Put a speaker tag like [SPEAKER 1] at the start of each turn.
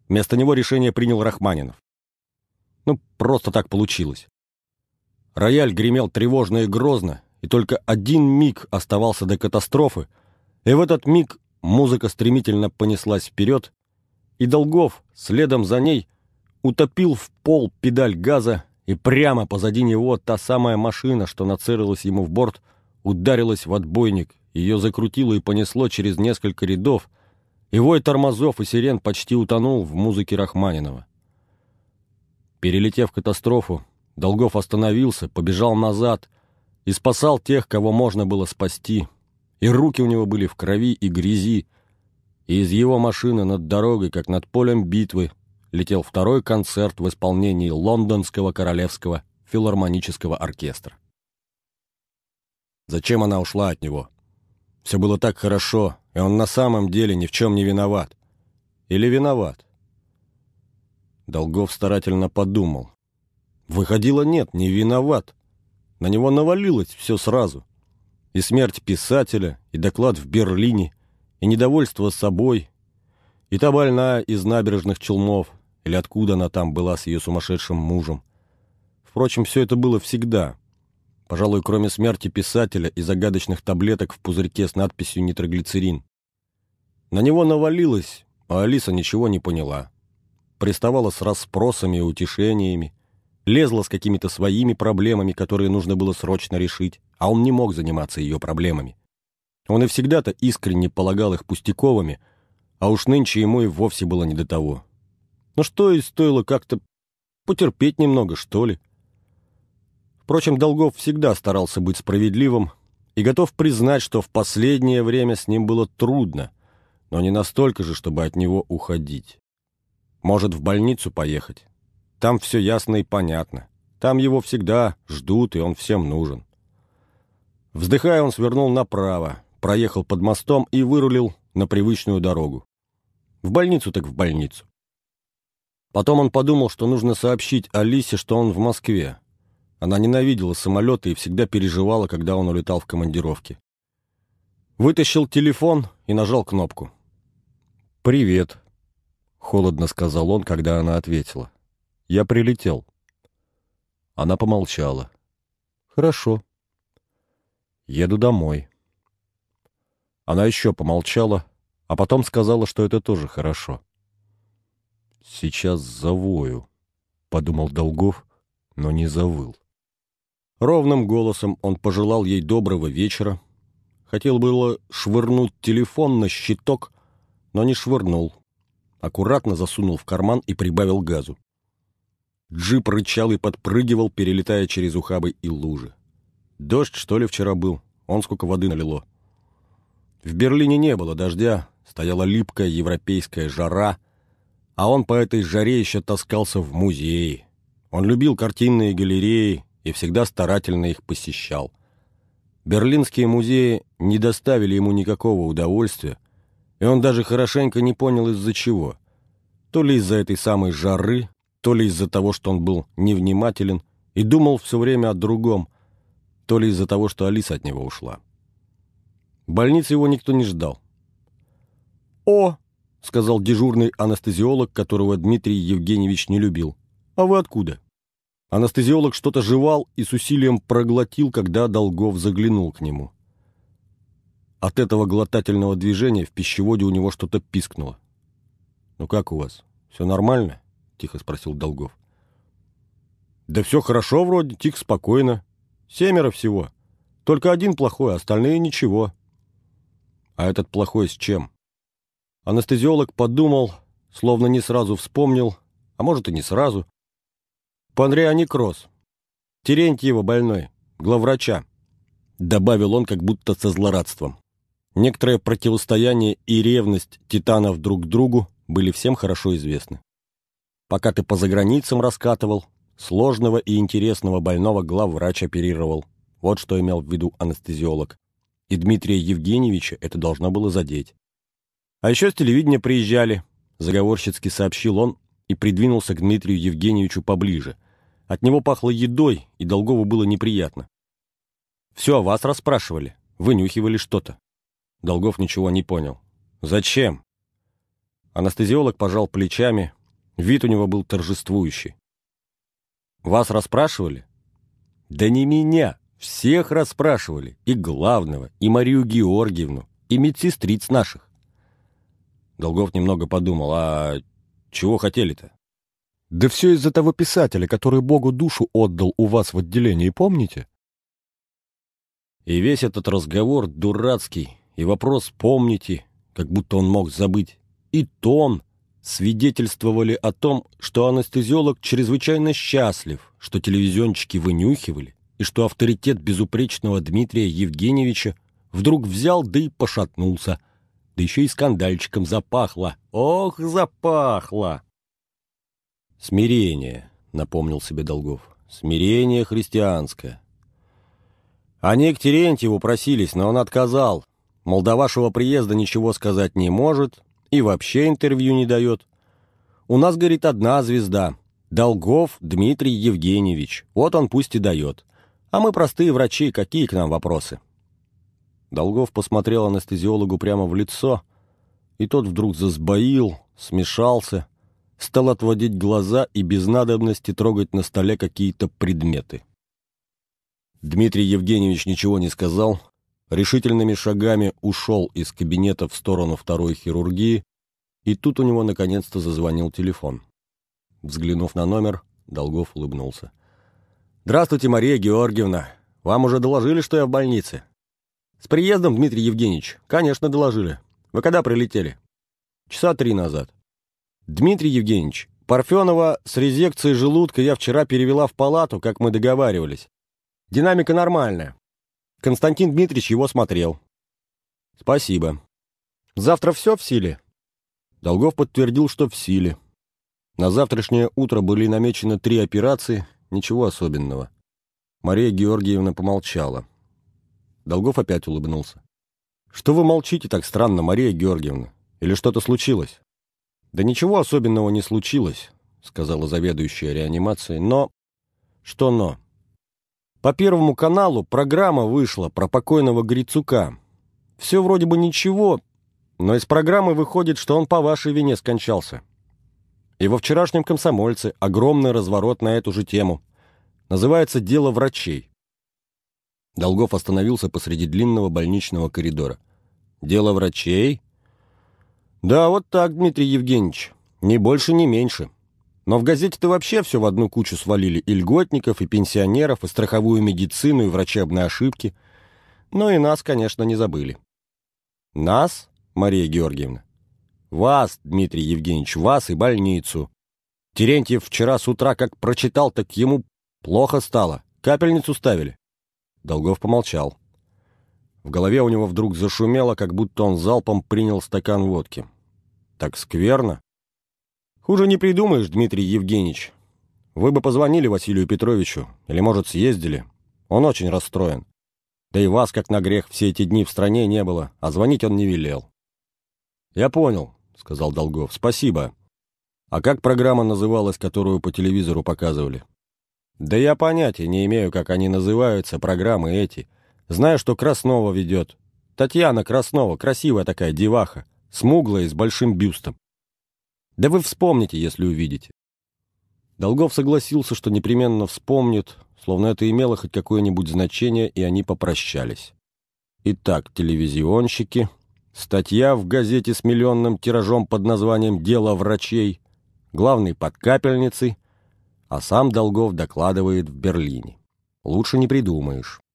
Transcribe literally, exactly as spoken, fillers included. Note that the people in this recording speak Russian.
[SPEAKER 1] Вместо него решение принял Рахманинов. Ну, просто так получилось. Рояль гремел тревожно и грозно, и только один миг оставался до катастрофы, и в этот миг музыка стремительно понеслась вперед, и Долгов, следом за ней, утопил в пол педаль газа, и прямо позади него та самая машина, что нацелилась ему в борт, ударилась в отбойник, ее закрутило и понесло через несколько рядов, и вой тормозов и сирен почти утонул в музыке Рахманинова. Перелетев катастрофу, Долгов остановился, побежал назад и спасал тех, кого можно было спасти, и руки у него были в крови и грязи, и из его машины над дорогой, как над полем битвы, летел второй концерт в исполнении Лондонского королевского филармонического оркестра. Зачем она ушла от него? Все было так хорошо, и он на самом деле ни в чем не виноват. Или виноват? Долгов старательно подумал. Выходило, нет, не виноват. На него навалилось все сразу. И смерть писателя, и доклад в Берлине, и недовольство собой, и та больная из Набережных Челнов, или откуда она там была с ее сумасшедшим мужем. Впрочем, все это было всегда. Пожалуй, кроме смерти писателя и загадочных таблеток в пузырьке с надписью «нитроглицерин». На него навалилось, а Алиса ничего не поняла. Приставала с расспросами и утешениями, лезла с какими-то своими проблемами, которые нужно было срочно решить, а он не мог заниматься ее проблемами. Он и всегда-то искренне полагал их пустяковыми, а уж нынче ему и вовсе было не до того. Ну что и стоило как-то потерпеть немного, что ли. Впрочем, Долгов всегда старался быть справедливым и готов признать, что в последнее время с ним было трудно, но не настолько же, чтобы от него уходить. Может, в больницу поехать? Там все ясно и понятно. Там его всегда ждут, и он всем нужен. Вздыхая, он свернул направо, проехал под мостом и вырулил на привычную дорогу. В больницу так в больницу. Потом он подумал, что нужно сообщить Алисе, что он в Москве. Она ненавидела самолеты и всегда переживала, когда он улетал в командировке. Вытащил телефон и нажал кнопку. «Привет», — холодно сказал он, когда она ответила. «Я прилетел». Она помолчала. «Хорошо. Еду домой». Она еще помолчала, а потом сказала, что это тоже хорошо. «Сейчас завою», — подумал Долгов, но не завыл. Ровным голосом он пожелал ей доброго вечера. Хотел было швырнуть телефон на щиток, но не швырнул. Аккуратно засунул в карман и прибавил газу. Джип рычал и подпрыгивал, перелетая через ухабы и лужи. Дождь, что ли, вчера был? Он сколько воды налило. В Берлине не было дождя, стояла липкая европейская жара, а он по этой жаре еще таскался в музее. Он любил картинные галереи и всегда старательно их посещал. Берлинские музеи не доставили ему никакого удовольствия, и он даже хорошенько не понял, из-за чего. То ли из-за этой самой жары, то ли из-за того, что он был невнимателен и думал все время о другом, то ли из-за того, что Алиса от него ушла. В больнице его никто не ждал. «О!» — сказал дежурный анестезиолог, которого Дмитрий Евгеньевич не любил. «А вы откуда?» Анестезиолог что-то жевал и с усилием проглотил, когда Долгов заглянул к нему. От этого глотательного движения в пищеводе у него что-то пискнуло. «Ну как у вас? Все нормально?» — тихо спросил Долгов. «Да все хорошо вроде, тихо, спокойно. Семеро всего. Только один плохой, остальные ничего». «А этот плохой с чем?» Анестезиолог подумал, словно не сразу вспомнил, а может и не сразу. «Панреонекроз. Терентьева больной, главврача», — добавил он как будто со злорадством. Некоторое противостояние и ревность титанов друг к другу были всем хорошо известны. Пока ты по заграницам раскатывал, сложного и интересного больного главврач оперировал. Вот что имел в виду анестезиолог. И Дмитрия Евгеньевича это должно было задеть. «А еще с телевидения приезжали», — заговорщицки сообщил он и придвинулся к Дмитрию Евгеньевичу поближе. От него пахло едой, и Долгову было неприятно. «Все о вас расспрашивали, вынюхивали что-то». Долгов ничего не понял. «Зачем?» Анестезиолог пожал плечами, Вид у него был торжествующий. «Вас расспрашивали?» «Да не меня, всех расспрашивали, и главного, и Марию Георгиевну, и медсестриц наших». Долгов немного подумал, а чего хотели-то?
[SPEAKER 2] Да все из-за того писателя, который Богу душу отдал у вас в отделении, помните?
[SPEAKER 1] И весь этот разговор дурацкий, и вопрос «помните», как будто он мог забыть, и тон свидетельствовали о том, что анестезиолог чрезвычайно счастлив, что телевизионщики вынюхивали, и что авторитет безупречного Дмитрия Евгеньевича вдруг взял да и пошатнулся, да еще и скандальчиком запахло. Ох, запахло! «Смирение», — напомнил себе Долгов, — «смирение христианское». Они к Терентьеву просились, но он отказал. Мол, до вашего приезда ничего сказать не может и вообще интервью не дает. У нас, говорит, одна звезда — Долгов Дмитрий Евгеньевич. Вот он пусть и дает. А мы простые врачи, какие к нам вопросы? Долгов посмотрел анестезиологу прямо в лицо, и тот вдруг засбоил, смешался, стал отводить глаза и без надобности трогать на столе какие-то предметы. Дмитрий Евгеньевич ничего не сказал, решительными шагами ушел из кабинета в сторону второй хирургии, и тут у него наконец-то зазвонил телефон. Взглянув на номер, Долгов улыбнулся. «Здравствуйте, Мария Георгиевна. Вам уже доложили, что я в больнице?» «С приездом, Дмитрий Евгеньевич. Конечно, доложили. Вы когда прилетели?» «Часа три назад». «Дмитрий Евгеньевич, Парфенова с резекцией желудка я вчера перевела в палату, как мы договаривались. Динамика нормальная. Константин Дмитриевич его смотрел». «Спасибо. Завтра все в силе?» Долгов подтвердил, что в силе. На завтрашнее утро были намечены три операции, ничего особенного. Мария Георгиевна помолчала. Долгов опять улыбнулся. «Что вы молчите так странно, Мария Георгиевна? Или что-то случилось?» «Да ничего особенного не случилось», — сказала заведующая реанимацией, «но...» «Что но?» «По Первому каналу программа вышла про покойного Грицука. Все вроде бы ничего, но из программы выходит, что он по вашей вине скончался. И во вчерашнем «Комсомольце» огромный разворот на эту же тему. Называется «Дело врачей». Долгов остановился посреди длинного больничного коридора. «Дело врачей?» «Да, вот так, Дмитрий Евгеньевич. Ни больше, ни меньше. Но в газете-то вообще все в одну кучу свалили. И льготников, и пенсионеров, и страховую медицину, и врачебные ошибки. Ну и нас, конечно, не забыли». «Нас, Мария Георгиевна?» «Вас, Дмитрий Евгеньевич, вас и больницу. Терентьев вчера с утра как прочитал, так ему плохо стало. Капельницу ставили». Долгов помолчал. В голове у него вдруг зашумело, как будто он залпом принял стакан водки. «Так скверно?» «Хуже не придумаешь, Дмитрий Евгеньевич. Вы бы позвонили Василию Петровичу, или, может, съездили. Он очень расстроен. Да и вас, как на грех, все эти дни в стране не было, а звонить он не велел». «Я понял», — сказал Долгов. «Спасибо. А как программа называлась, которую по телевизору показывали?» «Да я понятия не имею, как они называются, программы эти. Знаю, что Краснова ведет. Татьяна Краснова, красивая такая деваха, смуглая и с большим бюстом. Да вы вспомните, если увидите». Долгов согласился, что непременно вспомнит, словно это имело хоть какое-нибудь значение, и они попрощались. Итак, телевизионщики, статья в газете с миллионным тиражом под названием «Дело врачей», главный под капельницей, а сам Долгов докладывает в Берлине. Лучше не придумаешь.